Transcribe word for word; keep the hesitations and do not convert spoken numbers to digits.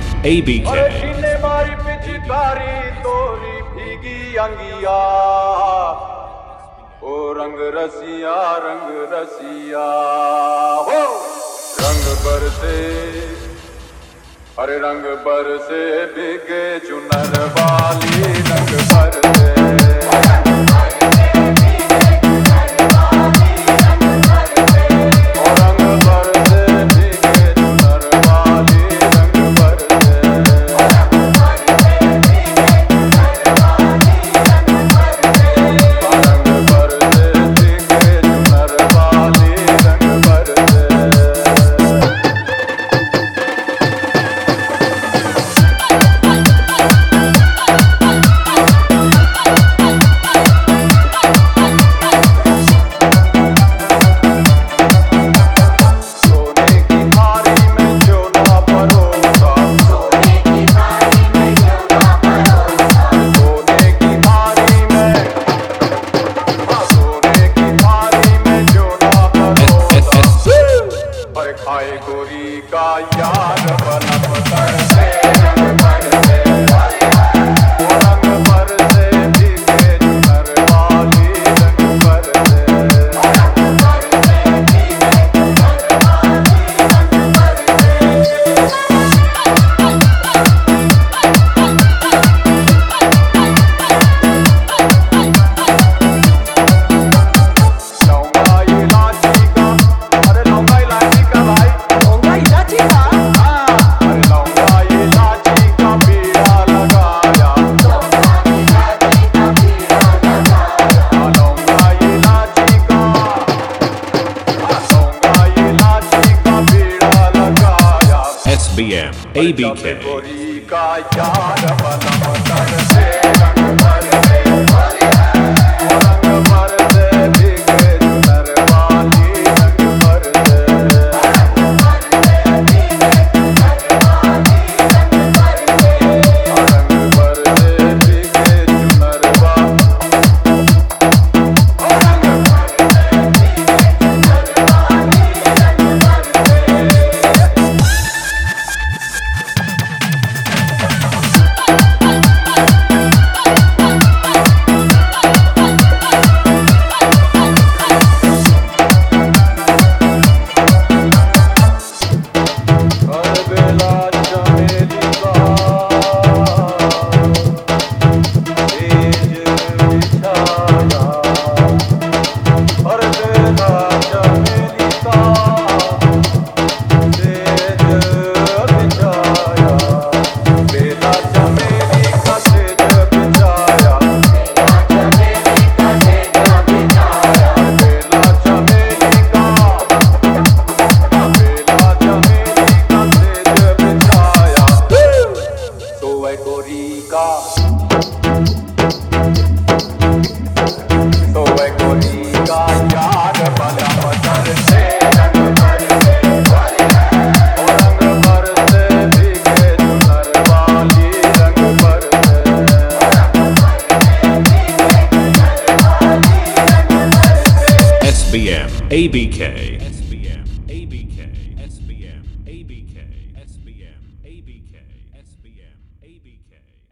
A B अरे K. छीने मारी पिचकारी तोरी भीगी अंगिया ओ रंग रसिया रंग रसिया हो रंग बरसे अरे रंग बरसे भीगे चुनर वाली रंग बरसे खाए गोरी का यार बना पतर से रंग बरसे रंग बरसे भीगे चुनर वाली रंग बरसे रंग बरसे भीगे चुनर वाली रंग बरसे S B M A B K. गोरी का यार बना पतर से रंग बरसे रंग बरसे भीगे चुनर वाली रंग बरसे रंग बरसे भीगे चुनर वाली रंग बरसे रंग बरसे भीगे चुनर वाली रंग बरसे भीगे चुनर वाली रंग बरसे S B M A B K. S B M A B K. S B M A B K. S B M A B K. S B M A B K.